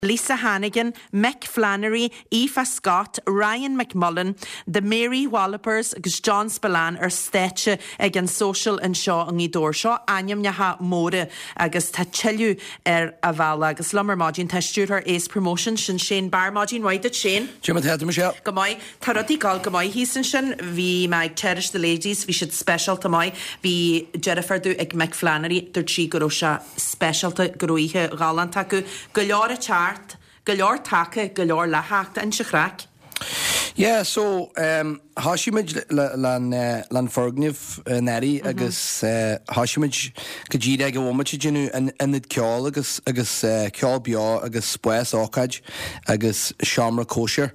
Lisa Hannigan, Mick Flannery, Aoife Scott, Ryan McMullen, the Mary Wallopers agus John Spillane stéitse ag an social an seo an gídór seo aim neha móra agus tá tiilú a bhela agus lumar mágin tá stúrthar éis promotion sin Shane Barr mágin waide Shane. Jim head Michelle. Go mai tá rudí gal go mai hísan sin bhí meid Cherish the Ladies bhí siad specialta mai bhí Jennifer dú ag Mick Flannery dur trí go se specialta goruíthe galanta go leor a chart go leor take go leor lehacht an se chrac. Yeah, so Hashimid lan Fergniv Neri agus Hashimid Kajida go womachi genu and it Kjol agus Kjol Bia agus Spues Okaj agus Shamra Kosher.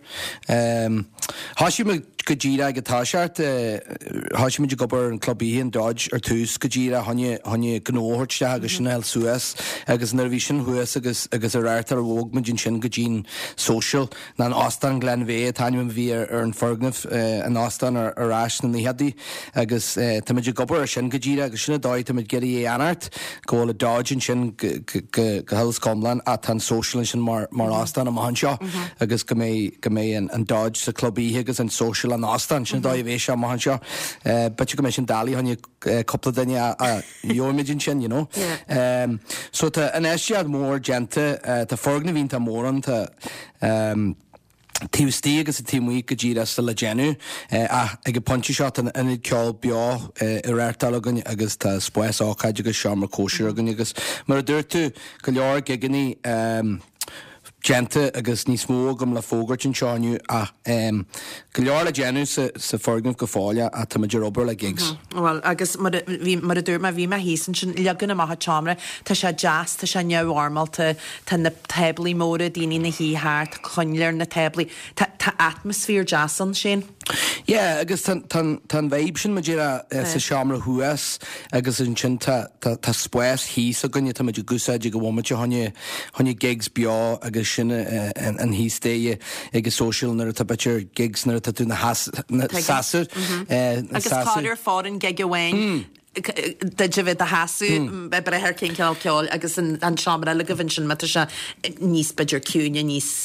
Hashimid Kajida Gatashart Hashimid Gubber and Clubby and Dodge or Tus Kajida Hanya Gnohort agus Chanel Suez agus Nervision Hues agus Ararta Wogmajin Shin Gajin Social Nan Austin Glenvey Tanyum Via Ern Fergniv an Austin or Ashton the Haddy agus Timid Gubber Shin Gajida agus Shin Doi Timid Giddy Anart go a Dodge and Shin Gahels Comlan at an Social and Shin Mar Austin and Mahanshaw agus Gamay and Dodge the Clubby Higgins and Social and Austin Shin Doi Vesha Mahanshaw but you can mention Dali on your couple of denia your imagine Shin you know so to an Eshiad more gente to Fergnivin more on to Tuesday agus a team week Gajira still a genu ag a punchy shot and it called Bia Irartalagan agus ta Spues Okaj agus Shamra Kosher agus mar durtu Galar Gigani gente agus ní smó gom le fógart in seániu a Galar le genu sa Fergniv go fáile a tá maidir obair le gigs. Well, agus mar a dúr ma bhí me hísan sin legan am a chamra tá sé jazz tá sé neamharmal tá na tebli móra daoine na híthart chuinlear na tebli tá atmosfér jazz an sin. Yeah, agus tan vibe sin maidir sa Shamra Huas agus in sin tá Spues hís a gunne tá maidir gusa go bhmaid honne gigs Bia agus sin an hísté ag social nar tá betir gigs nar tá tú na sasur agus cáir fáin gig ahhain de jibh a hasú be her cin ceol agus an seamra le gohann sin mata se níos beidir cúne níos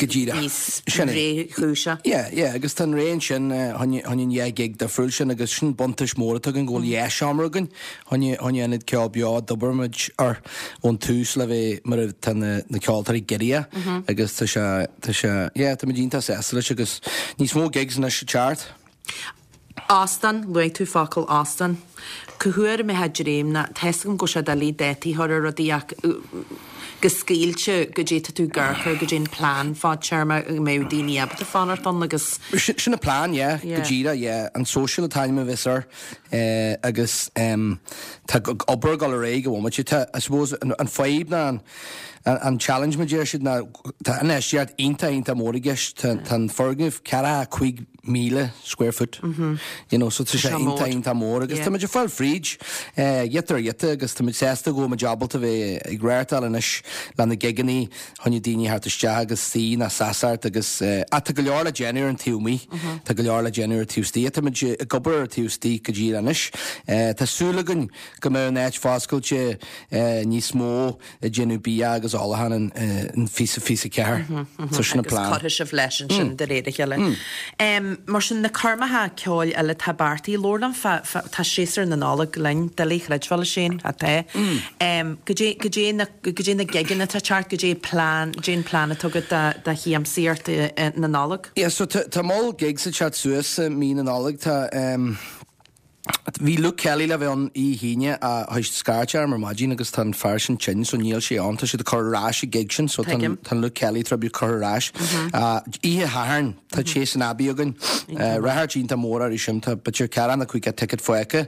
ré chúise. Yeah, agus tan réon sin honne gig de friúil sin agus sin buntas móra an ggóil seamragan honne anid ceol Bia dobermuid ar ón tús le bheith mar na ceoltarí geria agus tá mé dínta sesla agus níos mó gigs na se chart. Austin, luig tú facail Austin. Cuhuair me had réim na tesgum go se dalí déti har a rodíach gescíilte go dé tú garchar go dén plán fá charma médíine ab a fanart an agus sin a plán Gajira an social time a visar agus tá obair gal ré go bhfuil I suppose an faib na an challenge ma dé siad na tá an éisiad inta mórigis tan Fergniv cara 5,000 square foot you know so tá sé inta mór agus tá maidir fáil fríd yetar agus tá sésta go ma jabalta bheith ag réirtal an is le na giganí honne daoine hart iste agus sí na sasart agus a tá go leor le Jenner an tiúmí tá go leor le Jenner Tuesday tá maidir a gobar Tuesday go dtí anis tá súlagan go mé net fáscailte níos mó a Jennu Bia agus álahan an físa ceair so sin na plán. Agus cottage of leis sin de réide heile. Mar sin na carmathe ceáil eile tabartaí Lordan tá séar na nála lein delí chreidhile sin a té. Go dé na giganna tá chart go dé plán tugad de hiam síart na nála? Yeah, so tá mó gigs a chat suas mí na nála tá Bhí Luke Kelly le bheith an í híine a thuist scartear mar maidín agus tan fearsin tin so níl sé ananta si a chorráis i gig sin so tan Luke Kelly trabú chorráis ihe haarn tá sé an abí agan rathirtín tá mór ar sin tá betir cean a chuig a ticket foice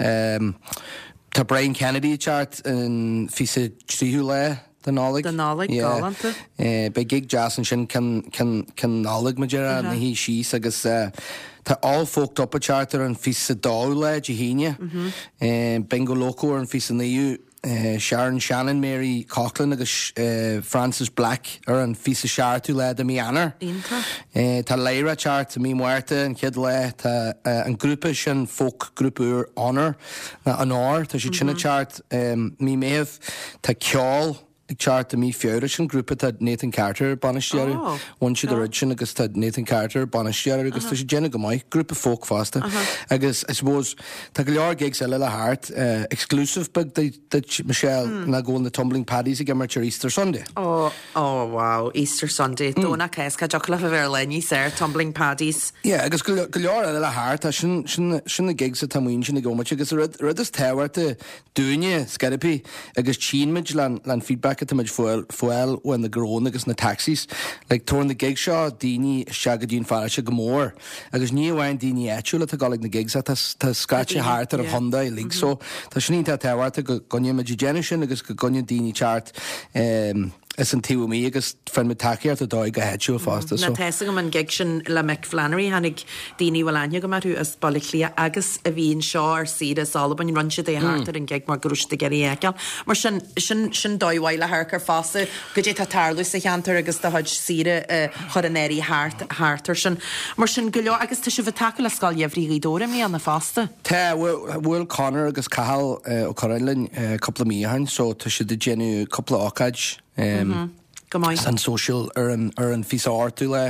tá Brian Kennedy chart an fisa tríú le the nálig galanta be gig jazz an sin can nálig maidir na hí síos agus tá all folked up a charter an fisa dála jihíine Bingo Loco an fisa naú Sharon Shannon, Mary Coughlin agus Francis Black an fisa seartú le a mí anar tá leire chart a mí muirte an chiad le an grúpa sin folk grúpa honor an ár tá si sinna chart mí méh tá ceol chart a mí fiúir sin grúpa tá Nathan Carter banistear one si origin agus tá Nathan Carter banistear agus tá sé dénne go maiid grúpa folk fásta agus I suppose tá go leor gigs eile le hart exclusive bug Michelle na go na tumbling paddies ag mar Easter Sunday. Oh wow, Easter Sunday. Dóna céisca joch le bhar lení sé tumbling paddies. Yeah, agus go leor eile le hart a sin na gigs a tamhain sin na gomate agus rud is táhhairta dúine Scaripi agus Chínmid lan feedback at muid foil when the grón agus na taxis like torn the gig seo daoine seagadín fáilte go mór agus ní bhhain daoine éitiúla tá gálaigh na gigs a tá scratcha háart ar Honda i lí so tá sin tá táhhairta go gonne ma Jenny sin agus go gonne daoine chart is an tíú mí agus fan me takeart a dóid go headú fásta. Na teasa go man gig sin le Mick Flannery hanig daoine bhfuil go marú as baillia agus a bhíon seo ar siad is Alban run si é háart an gig mar grúiste geirí eiceil. Mar sin dóhhaile thcar fása go dé tá tarlú sa cheantar agus tá thuid siad choranéirí háartar sin. Mar sin go leor agus tá si bh take le sáil jehrí dóra mí anna fásta. Tá bhfuil Conor agus Cathal ó Corellin coppla míhain so tá si de genú coppla ácaid san social ar an fís áirtú le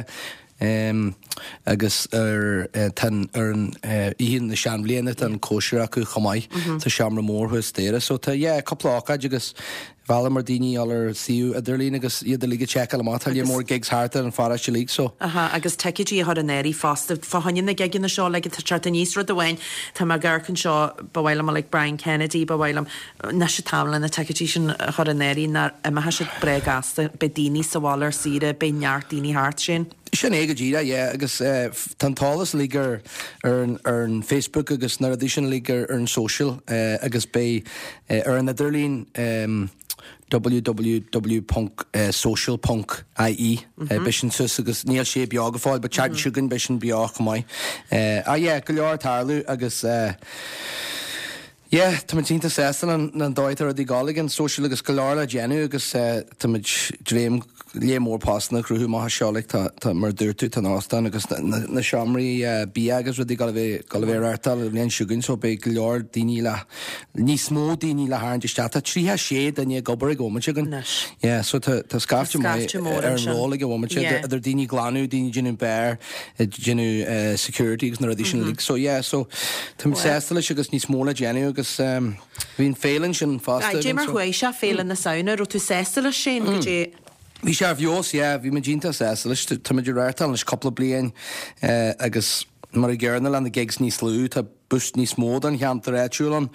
agus tan ar an íon na seanblianana an cóisiir acu chomáid tá seamra mór stéire so tá coppla ácaid agus bhela mar daoine allar siú idirlín agus iad a líga check le má talí mór gigs háarta an fara se lí so. Agus teiciidí a néirí fásta fáhain na gigin na seo le tá a níos rud ahhain tá mar ggurcann seo bhhailm le Brian Kennedy bhhailm na se tamla na teiciidí sin choranéirí na he se bregasta be daoine sa bhálar siad be neart daoine háart sin. Sin éige díra, agus tantálas lígar ar an Facebook agus na dí sin lígar ar an social agus bé ar an idirlín www.social.ie bisin sus agus níl sé beag a fáil, ba chat siúgan bisin beag mai. Go leor tarlú agus tá tínta séstal an dáitar a dí gálaigh social agus go leor le genú agus tá dréim lé mór pásna cruú má seálaigh tá mar dúirtú tan ástan agus na seamraí bí agus rudí gal bhéh airtal léon siúgann so be go leor daoine le ní smó daoine le háin deiste tríthe sé daine gobar gomaite gan so tá scafte mór ar an róla go bhmaite idir daoine glanú daoine ginú bear ginú security agus na radí sin lí so tá séstal agus ní smóla genú agus hín félann sin fásta. Dé mar chuéis se félan na saona ru tú séstal sin go dé. Bhí sé bheos, bhí me dínta séstal tá meidir réirtal leis coppla bliain agus mar i ggéarna le na gigs níos slú tá bust níos mód an cheantar éitiúlan.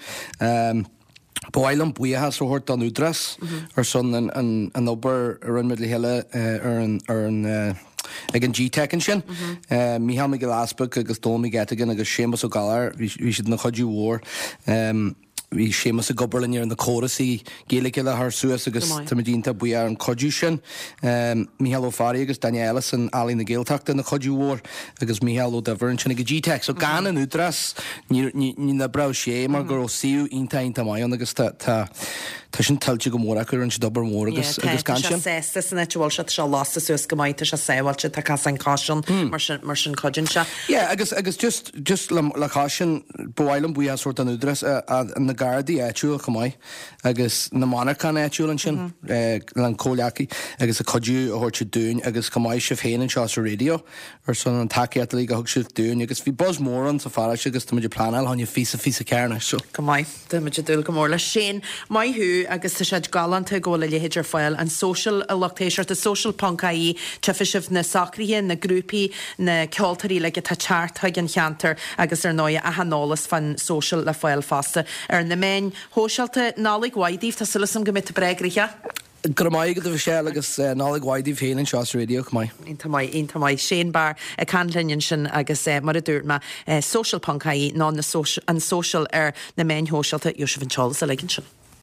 Báilm buíthe so hort an údras ar son an obair ar an midla heile ar an ag an G-Tech sin. Mí ha me go láspa agus dómi getagan agus sémas ó galar, hí siad na chodú hór. Bhí sémas a gobarlinn ar na chorasí géalaigh le th suas agus tamidínta bu ar an codú sin. Míhall O'Farrill agus Daniel Ellison alí na géalteachta na chodú hór agus Míhall O'Divern sin go G-Tech. So gan an údras ní na bra sé mar gur ó siú ínta maion agus tá sin tiltte go mór acu an si dobar mór agus gan sin. Sésta san netúil se se lásta suas go maiid se séhailte tá cas an cáisiún mar sin codin se. Agus just le cáisiún bhhailm buí sort an údras na Gardaí éitiúil chomáid agus na monarchan éitiúil an sin an cóleachaí agus a codú a thuirte dún agus chomáid se féanann seo sa radio ar son an takeíart lí go thug siú dún agus bhí bos mór an sa fáilte agus tá muidir planál tháinig físa cearna so. Chomáid tá muidir dul go mór le sin maithú agus tá séid galanta ggóla léhéidir foiil an social lochtéisiart a social punkaí tefiisih na sacríthe na grúpi na ceoltarí le tá teart an cheantar agus ar 9 a hanálas fan social le foiil fásta ar na main hóseilta nálaigh waidíh tá sulasam go mit bregricha. Gramáid go bh sé agus nálaigh waidíh féanann seo radio mai. Inta mai Shane bar a canlinn sin agus mar a dúirma social punkaí ná an social ar na main hóseilta Joseph Charles a leigann sin.